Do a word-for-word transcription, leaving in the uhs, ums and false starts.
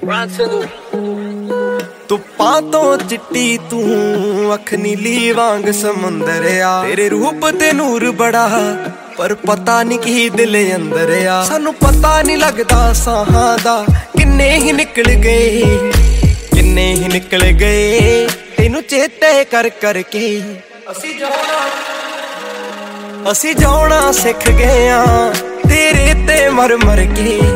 ਧੁੱਪਾਂ ਤੋਂ ਚਿੱਟੀ ਤੂੰ ਅੱਖ ਨੀਲੀ ਵਾਂਗ ਸਮੁੰਦਰ ਆ, ਤੇਰੇ ਰੂਪ ਤੇ ਨੂਰ ਬੜਾ ਪਰ ਪਤਾ ਨੀ ਕੀ ਦਿਲ ਅੰਦਰ ਆ। ਸਾਨੂੰ ਪਤਾ ਨੀ ਲੱਗਦਾ ਸਾਹਾਂ ਦਾ ਕਿੰਨੇ ਹੀ ਨਿਕਲ ਗਏ, ਕਿੰਨੇ ਹੀ ਨਿਕਲ ਗਏ ਤੈਨੂੰ ਚੇਤੇ ਕਰ ਕਰਕੇ। ਅਸੀਂ ਜਾਣਾ ਅਸੀਂ ਜਾਣਾ ਸਿੱਖ ਗਏ ਆਂ ਤੇਰੇ ਤੇ ਮਰ ਮਰ ਕੇ।